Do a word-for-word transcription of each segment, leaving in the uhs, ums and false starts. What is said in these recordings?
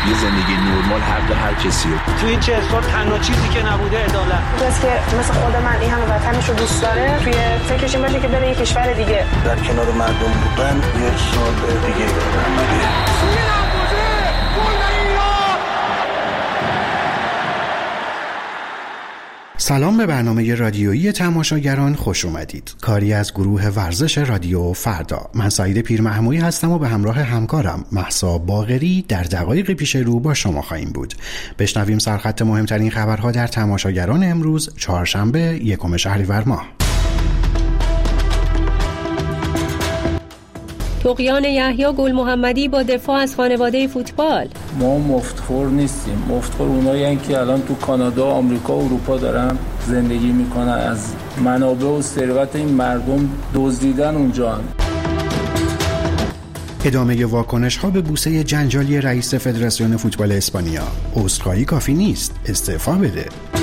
یه زندگی نرمال حق هر کسیه. تو این چه سال تنها چیزی که نبوده عدالت. کسی که مثل خود من این همه وطنش رو دوست داره توی فکرش این باشه که بره یه کشور دیگه در کنار مردم بودن یه سال دیگه بره. سلام به برنامه رادیویی تماشاگران، خوش اومدید. کاری از گروه ورزش رادیو فردا. من سعید پیرمحمودی هستم و به همراه همکارم مهسا باقری در دقایق پیش رو با شما خواهیم بود. بشنویم سرخط مهمترین خبرها در تماشاگران امروز چهارشنبه یکم شهریور ماه. طغیان یحیی گل محمدی با دفاع از خانواده فوتبال. ما مفتخور نیستیم. مفتخور اونایی هستن که الان تو کانادا، آمریکا و اروپا دارن زندگی میکنن، از منابع و ثروت این مردم دزدیدن اونجا. ادامه واکنش ها به بوسه جنجالی رئیس فدراسیون فوتبال اسپانیا. عذرخواهی کافی نیست، استعفا بده.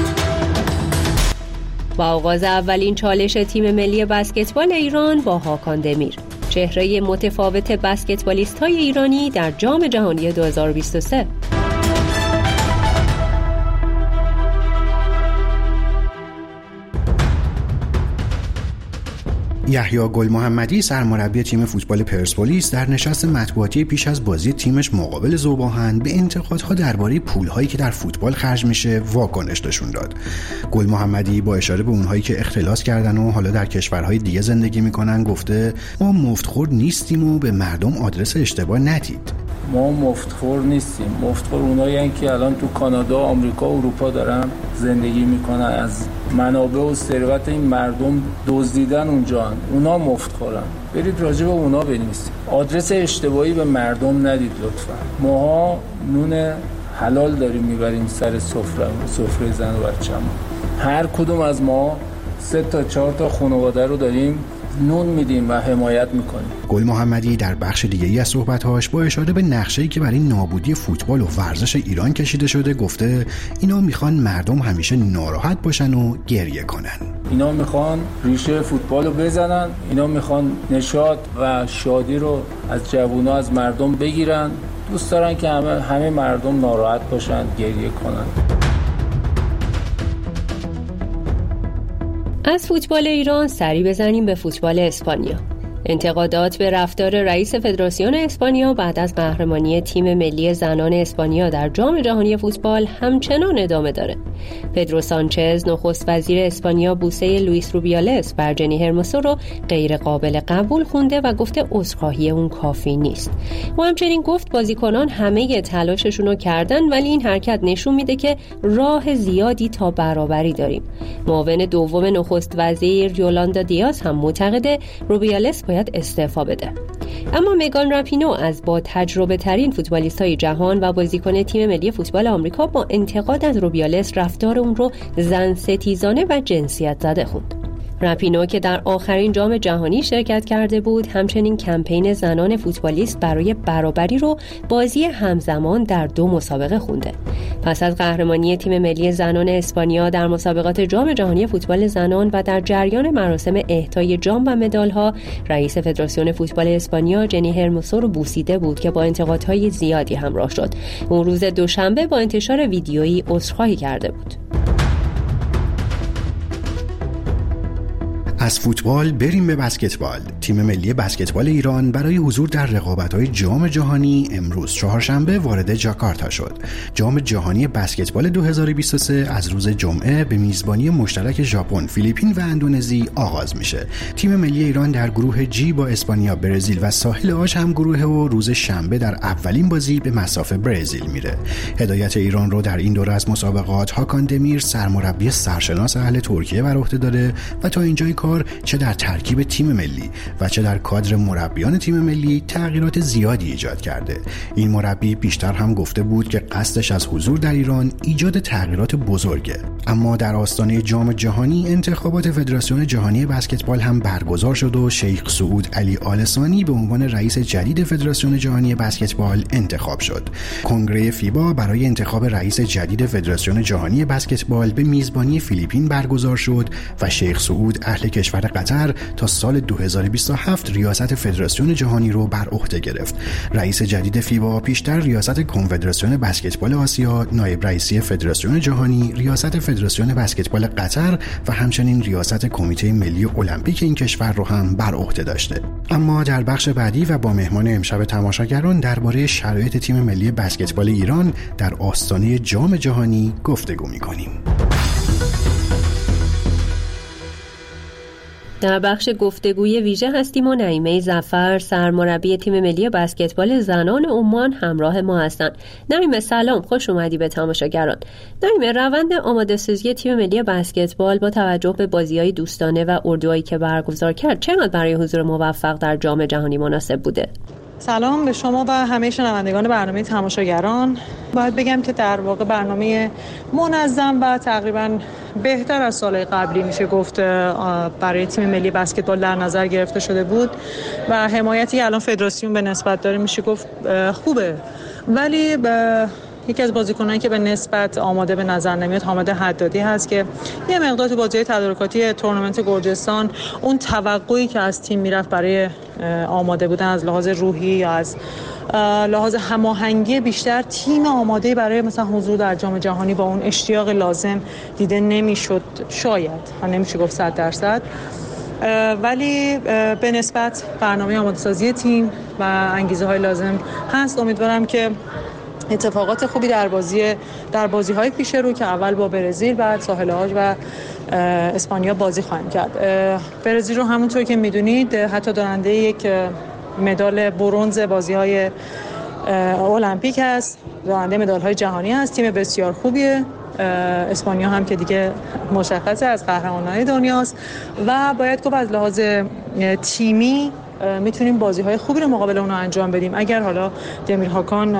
با آغاز اولین چالش تیم ملی بسکتبال ایران با هاکان دمیر، چهره متفاوت بسکتبالیست‌های ایرانی در جام جهانی دو هزار و بیست و سه. یحیی گل محمدی سرمربی تیم فوتبال پرسپولیس در نشست مطبوعاتی پیش از بازی تیمش مقابل ذوب‌آهن به انتقادها درباره پول‌هایی که در فوتبال خرج میشه واکنش نشون داد. گل محمدی با اشاره به اونهایی که اختلاس کردن و حالا در کشورهای دیگه زندگی میکنن گفته ما مفتخور نیستیم و به مردم آدرس اشتباه ندید. ما مفتخور نیستیم. مفتخور اونایی هستن که الان تو کانادا، آمریکا و اروپا دارن زندگی میکنن، از منابع و ثروت این مردم دزدیدن اونجا. اونا مفتخورن. برید راجع به اونا بنویسید. آدرس اشتباهی به مردم ندید لطفا. ماها نون حلال داریم میبریم سر سفره سفره زن و بچه‌مون. هر کدوم از ما سه تا چهار تا خانواده رو داریم نون میدیم و حمایت میکنیم. گل محمدی در بخش دیگه‌ای از صحبت‌هاش با اشاره به نقشه‌ای که برای نابودی فوتبال و ورزش ایران کشیده شده گفته اینا میخوان مردم همیشه ناراحت باشن و گریه کنن. اینا میخوان ریشه فوتبال رو بزنن، اینا میخوان نشاط و شادی رو از جوونا، از مردم بگیرن. دوست دارن که همه همه مردم ناراحت باشن، گریه کنن. از فوتبال ایران سری بزنیم به فوتبال اسپانیا. انتقادات به رفتار رئیس فدراسیون اسپانیا بعد از قهرمانی تیم ملی زنان اسپانیا در جام جهانی فوتبال همچنان ادامه داره. پدرو سانچز نخست وزیر اسپانیا بوسه لوئیس روبیالس بر جنی هرموسو رو غیر قابل قبول خونده و گفته عذرخواهی اون کافی نیست. و همچنین گفت بازیکنان همه تلاششون رو کردن ولی این حرکت نشون میده که راه زیادی تا برابری داریم. معاون دوم نخست وزیر یولاندا دیاز هم معتقده روبیالس باید استعفا بده. اما مگان راپینو از با تجربه ترین فوتبالیست‌های جهان و بازیکن تیم ملی فوتبال آمریکا با انتقاد از روبیالس رفتار اون رو زن ستیزانه و جنسیت زده خوند. راپینو که در آخرین جام جهانی شرکت کرده بود همچنین کمپین زنان فوتبالیست برای برابری رو بازی همزمان در دو مسابقه خونده. پس از قهرمانی تیم ملی زنان اسپانیا در مسابقات جام جهانی فوتبال زنان و در جریان مراسم اهدای جام و مدال‌ها، رئیس فدراسیون فوتبال اسپانیا جنی هرموسو رو بوسیده بود که با انتقادهای زیادی همراه شد. اون روز دوشنبه با انتشار ویدیویی عذرخواهی کرده بود. از فوتبال بریم به بسکتبال. تیم ملی بسکتبال ایران برای حضور در رقابت‌های جام جهانی امروز چهارشنبه وارد جاکارتا شد. جام جهانی بسکتبال دو هزار و بیست و سه از روز جمعه به میزبانی مشترک ژاپن، فیلیپین و اندونزی آغاز میشه. تیم ملی ایران در گروه جی با اسپانیا، برزیل و ساحل آش هم گروه و روز شنبه در اولین بازی به مصاف برزیل میره. هدایت ایران رو در این دوره از مسابقات هاکان دمیر سرمربی سرشناس اهل ترکیه بر عهده داره و تا اینجای کار چه در ترکیب تیم ملی و چه در کادر مربیان تیم ملی تغییرات زیادی ایجاد کرده. این مربی بیشتر هم گفته بود که قصدش از حضور در ایران ایجاد تغییرات بزرگه. اما در آستانه جام جهانی انتخابات فدراسیون جهانی بسکتبال هم برگزار شد و شیخ سعود علی آل ثانی به عنوان رئیس جدید فدراسیون جهانی بسکتبال انتخاب شد. کنگره فیبا برای انتخاب رئیس جدید فدراسیون جهانی بسکتبال به میزبانی فیلیپین برگزار شد و شیخ سعود اهل کشور قطر قطر تا سال دو هزار و بیست و هفت ریاست فدراسیون جهانی رو بر عهده گرفت. رئیس جدید فیبا پیشتر ریاست کنفدراسیون بسکتبال آسیا، نایب رئیسی فدراسیون جهانی، ریاست فدراسیون بسکتبال قطر و همچنین ریاست کمیته ملی المپیک این کشور رو هم بر عهده داشته. اما در بخش بعدی و با مهمان امشب تماشاگران درباره شرایط تیم ملی بسکتبال ایران در آستانه جام جهانی گفتگو می‌کنیم. در بخش گفتگوی ویژه هستیم و نعیمه ظفر سرمربی تیم ملی بسکتبال زنان عمان همراه ما هستند. نعیمه سلام، خوش اومدی به تماشاگران. نعیمه، روند آماده سازی تیم ملی بسکتبال با توجه به بازی‌های دوستانه و اردوهایی که برگزار کرد چقدر برای حضور موفق در جام جهانی مناسب بوده؟ سلام به شما و همه شنوندگان برنامه تماشاگران. باید بگم که در واقع برنامه منظم و تقریباً بهتر از سالهای قبلی میشه گفت برای تیم ملی بسکتبال در نظر گرفته شده بود و حمایتی الان فدراسیون به نسبت داره میشه گفت خوبه، ولی به یکی از بازیکنانی که به نسبت آماده به نظر نمیاد حامد حدادی هست که یه مقدار تو بازی‌های تدارکاتی تورنمنت گرجستان اون توقعی که از تیم میرفت برای آماده بودن از لحاظ روحی یا از لحاظ هماهنگی بیشتر تیم آماده برای مثلا حضور در جام جهانی با اون اشتیاق لازم دیده نمیشد. شاید من نمیشه گفت صد درصد، ولی به نسبت برنامه آماده سازی تیم و انگیزه های لازم هست. امیدوارم که اتفاقات خوبی در بازی در بازی‌های پیش رو که اول با برزیل بعد ساحل عاج و اسپانیا بازی خواهیم کرد. برزیل رو همونطور که میدونید حتی دارنده یک مدال برنز بازی‌های المپیک هست، دارنده مدال‌های جهانی هست، تیم بسیار خوبیه. اسپانیا هم که دیگه مشخصه از قهرمان‌های دنیاست و باید گفت از لحاظ تیمی میتونیم بازی‌های خوبی رو مقابل اونها انجام بدیم. اگر حالا دمیر هاکان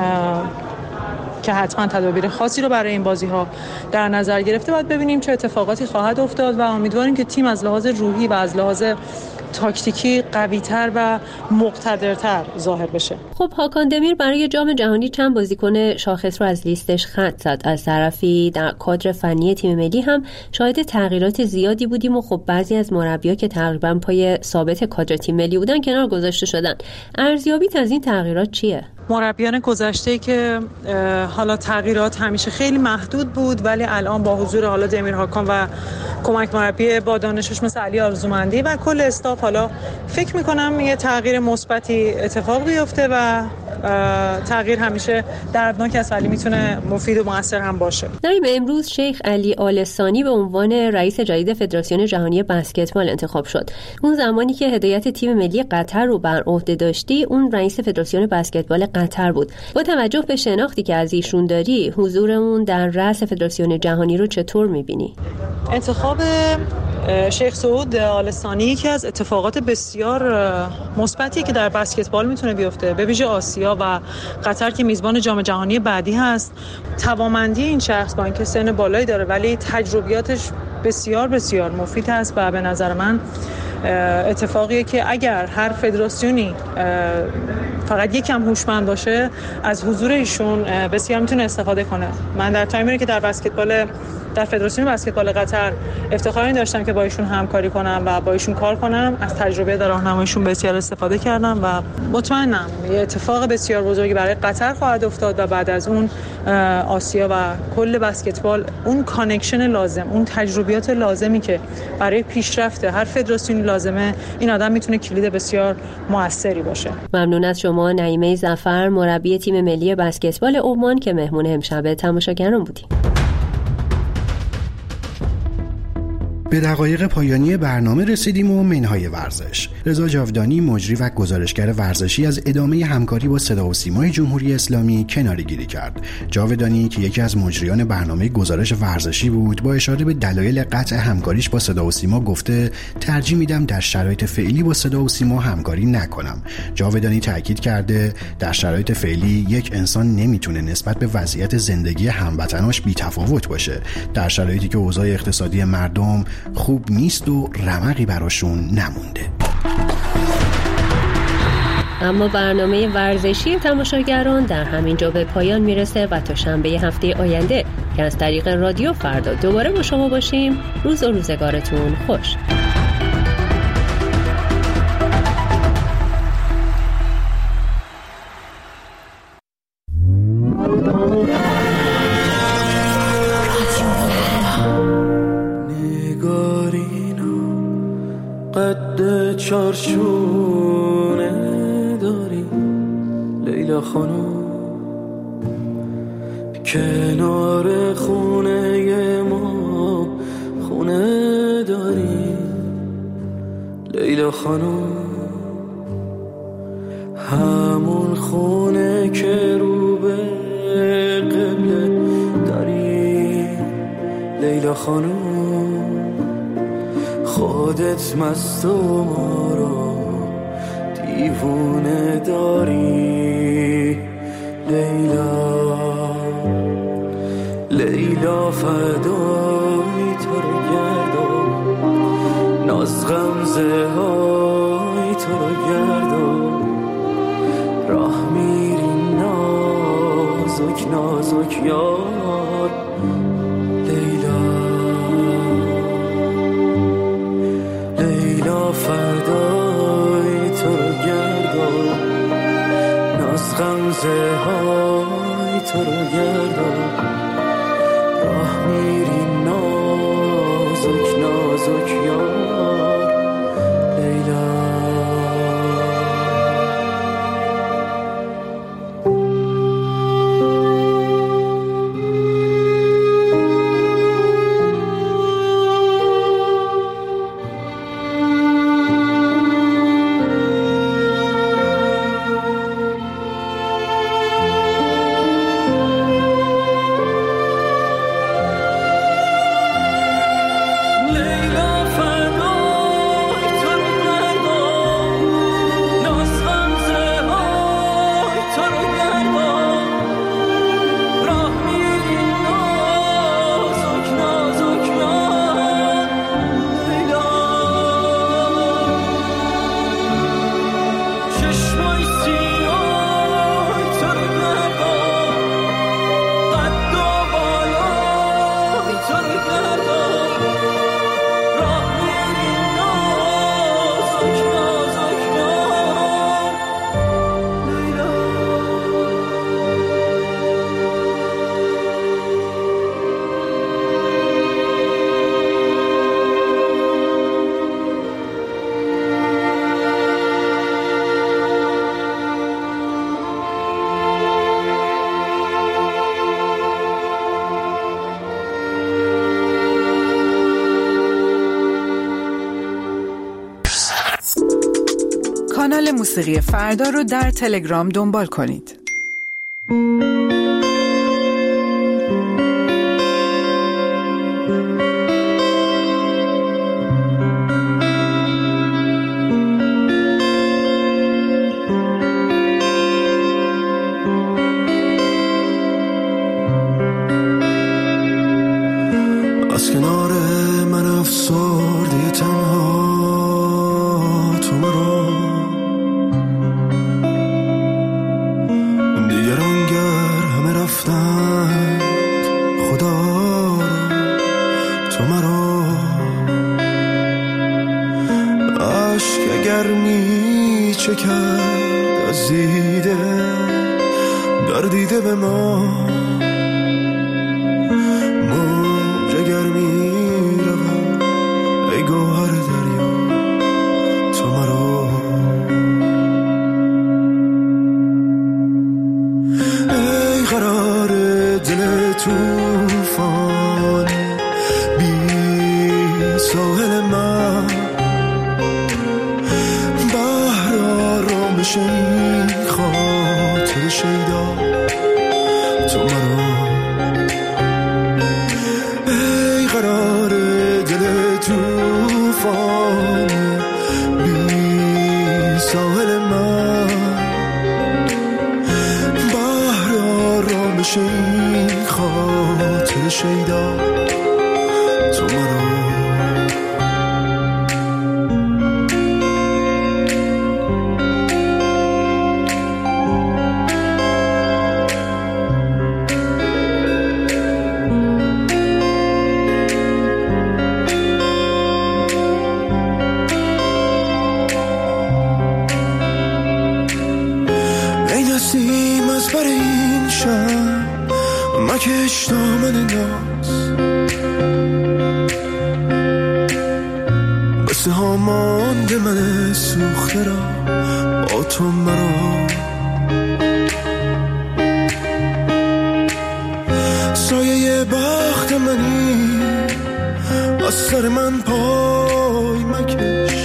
که حتما تدابیر خاصی رو برای این بازی‌ها در نظر گرفته، باید ببینیم چه اتفاقاتی خواهد افتاد و امیدواریم که تیم از لحاظ روحی و از لحاظ تاکتیکی قوی‌تر و مقتدرتر ظاهر بشه. خب هاکان دمیر برای جام جهانی چند بازیکن شاخص رو از لیستش خط زد. از طرفی در کادر فنی تیم ملی هم شاهد تغییرات زیادی بودیم و خب بعضی از مربی‌ها که تقریبا پای ثابت کادر تیم ملی بودن کنار گذاشته شدن. ارزیابیت از این تغییرات چیه؟ مربیان گذشته که حالا تغییرات همیشه خیلی محدود بود، ولی الان با حضور حالا دمیر هاکان و کمک مربی با دانشش مثل علی آرزومندی و کل استاف، حالا فکر میکنم یه تغییر مثبتی اتفاق بیفته و تغییر همیشه دردناک است ولی میتونه مفید و موثر هم باشه. نعیم، امروز شیخ علی آل ثانی به عنوان رئیس جدید فدراسیون جهانی بسکتبال انتخاب شد. اون زمانی که هدایت تیم ملی قطر رو بر عهده داشتی، اون رئیس فدراسیون بسکتبال قطر بود. با توجه به شناختی که از ایشون داری، حضور اون در رأس فدراسیون جهانی رو چطور می‌بینی؟ انتخاب شیخ سعود آل ثانی یکی از اتفاقات بسیار مثبتی که در بسکتبال میتونه بیفته، به ویژه آسیا و قطر که میزبان جام جهانی بعدی هست. توانمندی این شخص با اینکه سن بالایی داره ولی تجربیاتش بسیار بسیار مفید هست و به نظر من اتفاقیه که اگر هر فدراسیونی فقط یکم هوشمند باشه از حضور ایشون بسیار میتونه استفاده کنه. من در تایمی که در بسکتبال در فدراسیون بسکتبال قطر افتخاری داشتم که با ایشون همکاری کنم و با ایشون کار کنم، از تجربه در راهنماییشون بسیار استفاده کردم و مطمئنم یه اتفاق بسیار بزرگی برای قطر خواهد افتاد و بعد از اون آسیا و کل بسکتبال اون کانکشن لازم، اون تجربیات لازمی که برای پیشرفت هر فدراسیونی لازمه، این آدم میتونه کلید بسیار موثری باشه. ممنون از شما نعیمه ظفر، مربی تیم ملی بسکتبال عمان که مهمون امشب تماشاگران بودیم. به دقایق پایانی برنامه رسیدیم و منهای ورزش. رضا جاودانی، مجری و گزارشگر ورزشی، از ادامه همکاری با صدا و سیمای جمهوری اسلامی کناره‌گیری کرد. جاودانی که یکی از مجریان برنامه گزارش ورزشی بود، با اشاره به دلایل قطع همکاریش با صدا و سیما گفته ترجیح میدم در شرایط فعلی با صدا و سیما همکاری نکنم. جاودانی تاکید کرده در شرایط فعلی یک انسان نمیتونه نسبت به وضعیت زندگی هموطناش بی‌تفاوت باشه، در شرایطی که اوضاع اقتصادی مردم خوب نیست و رمقی براشون نمونده. اما برنامه ورزشی تماشاگران در همین جا به پایان میرسه و تا شنبه هفته آینده که از طریق رادیو فردا دوباره با شما باشیم. روز و روزگارتون خوش. چارچونه داری لیلا خانم، کنار خونه ما خونه داری لیلا خانم، همون خونه که رو به قبله داری لیلا خانم، خودت مست و ما رو دیوونه داری لیلا، لیلا فدای تو رو گردم، ناز غمزه های تو رو گردم، راه میری نازک نازک یار لیلا، لیلا فدای تو رو گردم، ناز غمزه های تو رو گردم، راه میری نازک نازک یار لیلا. کانال موسیقی فردا رو در تلگرام دنبال کنید. از کنار من افسرده تنها تو مرا، دیگران گر همه رفتند خدا تو مرا، عشق اگر می چکد از دیده در دیده به ما، موج اگر می رود ای گوهر دریا تو مرا، ای قرار دل توفان بی ساحل من، بحر آرامش این خاطر شیدا تو مرا، ای قرار دل توفان بی ساحل من، بحر آرامش این خاطر شیدا تو مرا. نسیم از بر این شم مکش دامن ناز، به قصه ها مانده من سوخته را با تو مرا سایه بخت منی از سر من پای مکش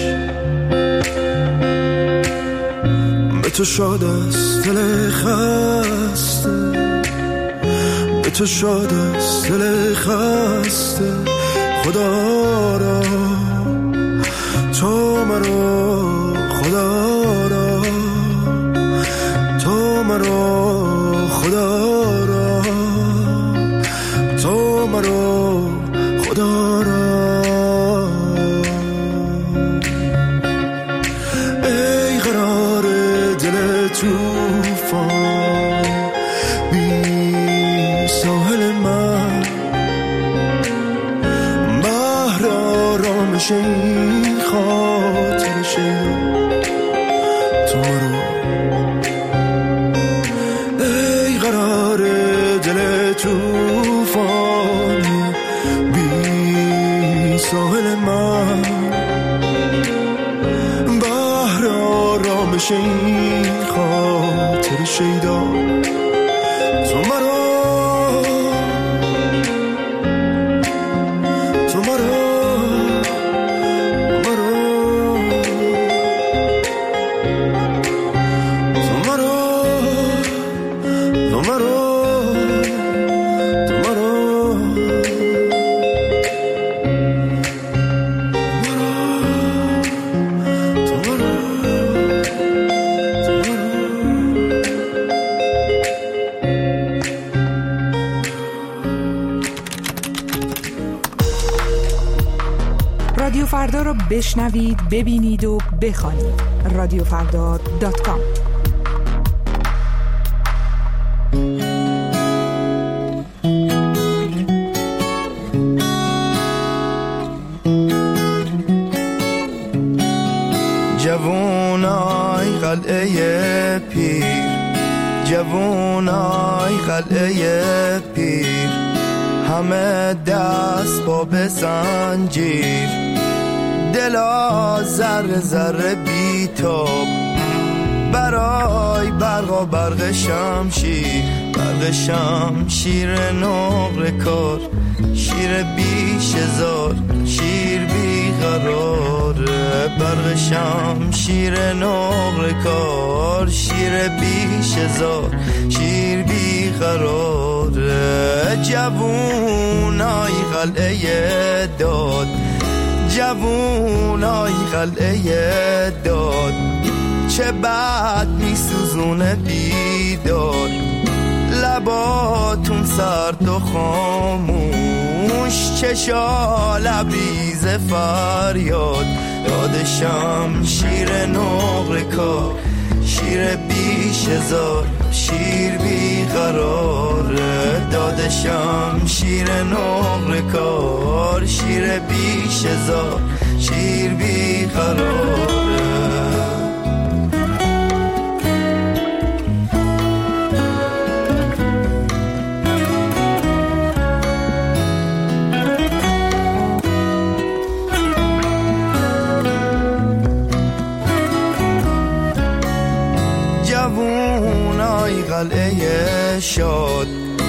به تو شاد است دل خسته به تو شاد است دل خسته خدا را تو مرا خدا را تو مرا خدا را تو مرا خدا را ای قرار دل توفان بی ساحل من بحر آرامش این خاطر شیدا تو مرا ای قرار دل توفان بی ساحل من بحر آرامش این خاطر شیدا تو مرا تو مرا رادیو فردا رو بشنوید، ببینید و بخوانید. رادیو فردا دات کام. جوونای قلعه پیر، جوونای قلعه پیر، همه دست با به زنجیر، دلا ذره ذره بیتاب برای برق و برق شمشیر، برق شمشیر نقره کار، شیر بیش هزار، شیر بی قراره، برق شمشیر نقره کار، شیر بیش هزار، شیر بی قراره. جوونای قلعه داد، جوونای قلعه داد، چه بد میسوزونه بیداد، لباتون سرد و خاموش، چشا لبریز فریاد، یاد شمشیر نقره کار، شیر بیش هزار، شیر بی قراره، داد شمشیر نقره کار، شیر بیش هزار، شیر بی قراره. جوونای قلعه شاد،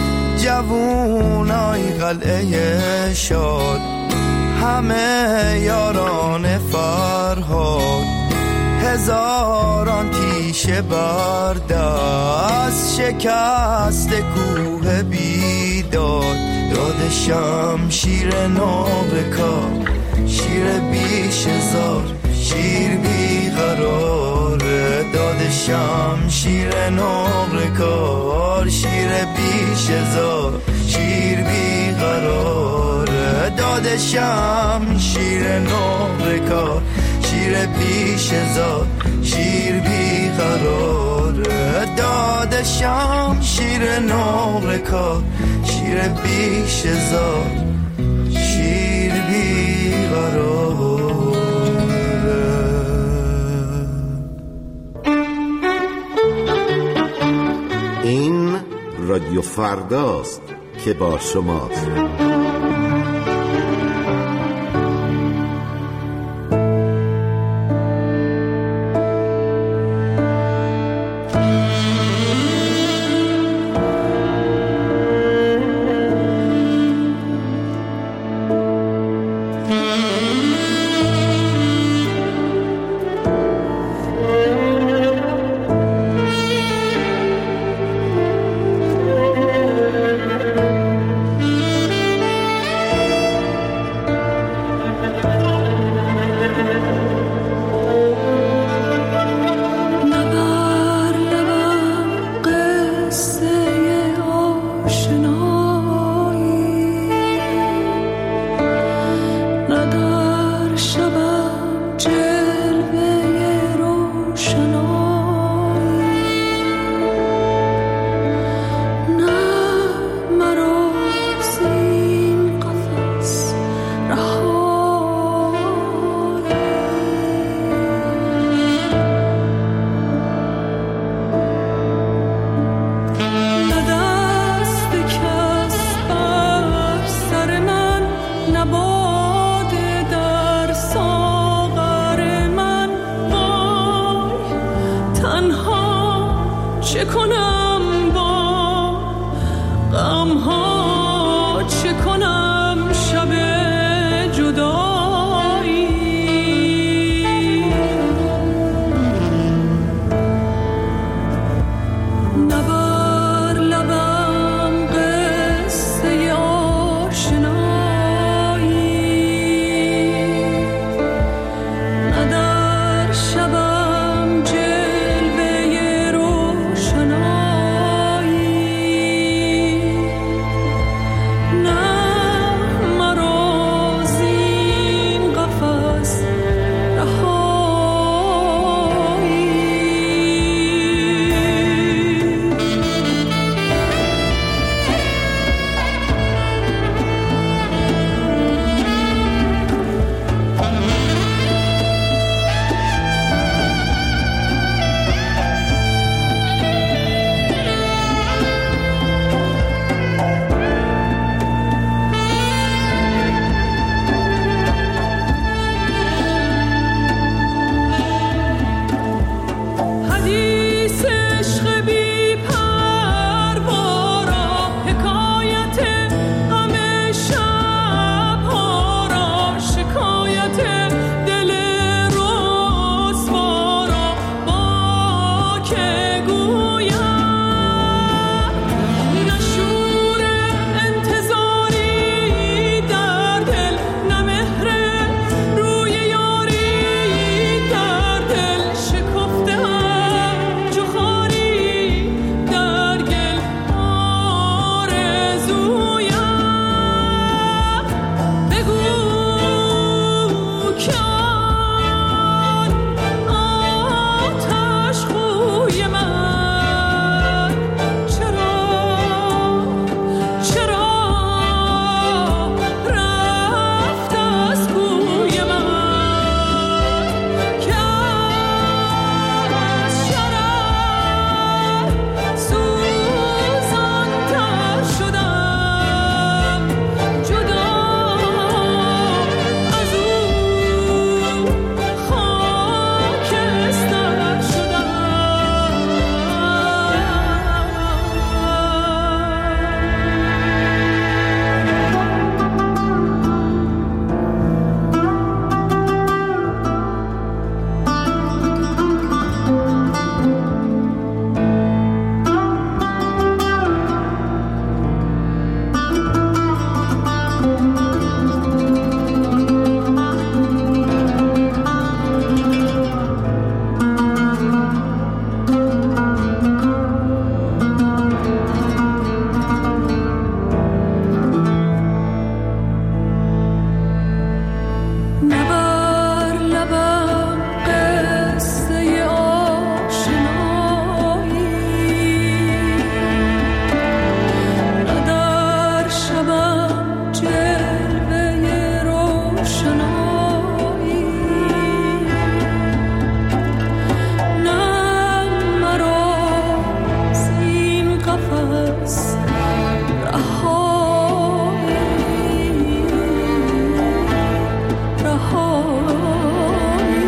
جوونای قلعه شاد، همه یاران فرهاد، هزاران تیشه بردست، شکست کوه بیداد، داد شمشیر نقره کار، شیر بیش هزار، شیر بی قراره، داد شمشیر نقره کار، شیر بیش هزار، شیر بی قراره، داد شمشیر نقره کار، شیر بیش هزار، شیر بی قراره، داد شمشیر نقره کار، شیر بیش هزار، شیر بی قراره. این رادیو فرداست که با شماست. چه کنم با غم‌ها، چه کنم شب جدایی. نبر لبم قصه آشنایی، نه در شبم جلوه روشنایی، نه مرا زین قفس رهایی. حدیث عشق بی پروا را، حکایت غم شب‌ها را، شکایت دل رسوا را با که گویم. نه شور انتظاری در دل، نه مهر روی یاری در دل، شکفته‌ام چو خاری در گل آرزویم. بگو که آن آتش خوی من چرا چرا رفت از کوی من، که از شرر سوزان‌تر شدم، جدا از او خاکستر شدم. نبر لبم قصه آشنایی، نه در شبم جلوه روشنایی، نه مرا زین قفس رهایی رهایی.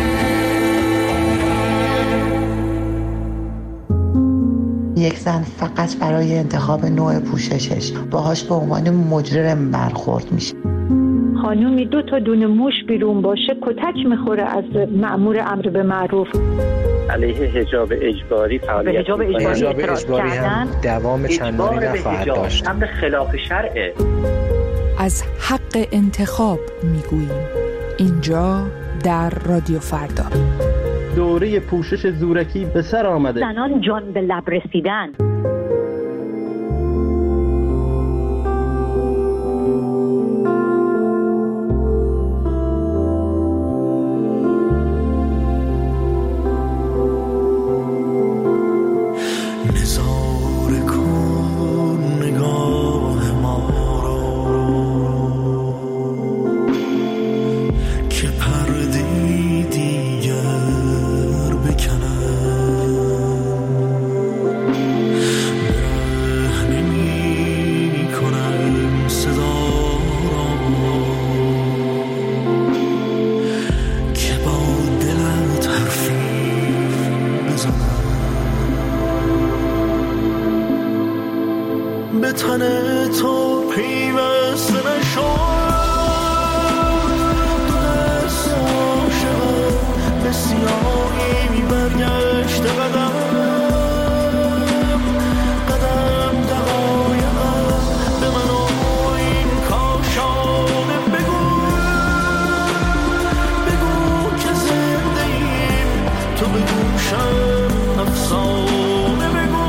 یک زن فقط برای انتخاب نوع پوششش باهاش به عنوان مجرم برخورد میشه. خانومی دو تا دونه موش بیرون باشه کتک میخوره از مأمور امر به معروف. علیه حجاب اجباری فعالیت حجاب اجباری, حجاب اجباری هم دوام چندانی نخواهد داشت. امر خلاف شرعه. از حق انتخاب میگوییم اینجا در رادیو فردا. دوره پوشش زورکی به سر آمده. زنان جان به لب رسیدن. به تن تو پیوسته نشد. دو دست عاشقم به سیاهی برگشت قدم قدم دقایقم به من و این کاشانه بگو بگو که زنده ایم تو به گوشم افسانه بگو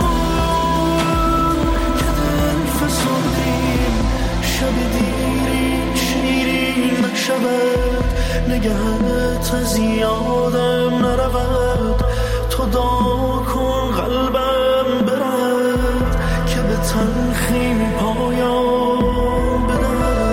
که دل فسردیم شب دیرین شیرین نشود نگهت از یادم نرود تو دا کن قلبم برد که به تلخی پایان بدهد.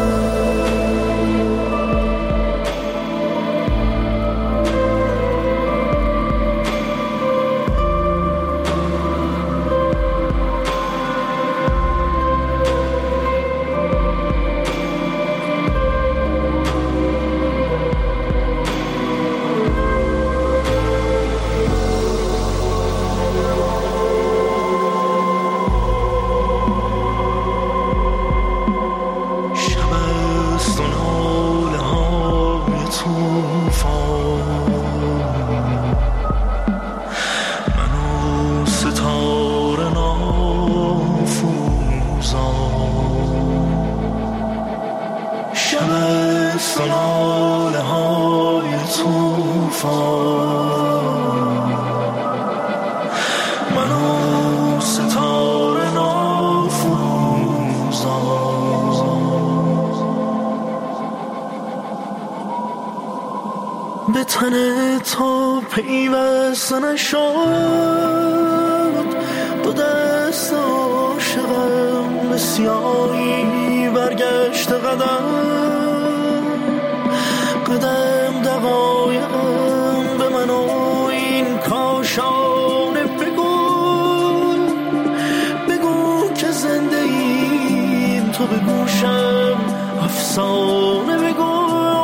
به تن تو پیوسته نشد. دو دست عاشقم به سیاهی برگشت قدم قدم دقایقم به من و این کاشانه بگو بگو که زنده ایم تو به گوشم افسانه بگو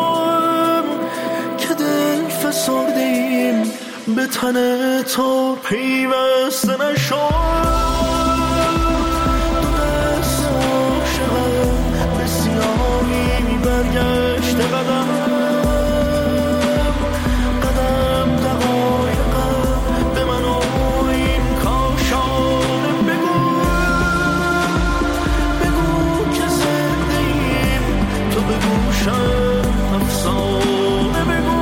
فسردیم به تن تو پیوسته نشد. دو دست عاشقم به سیاهی برگشت قدم قدم دقایقم به من و این کاشانه بگو بگو که زنده ایم تو به گوشم افسانه بگو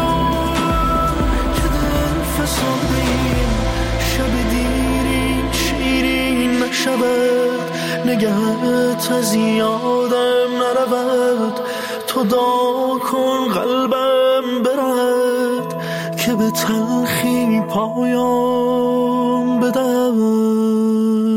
شب دیرین شیرین نشود نگهت از یادم نرود تو دا کن قلبم برد که به تلخی پایان بدم.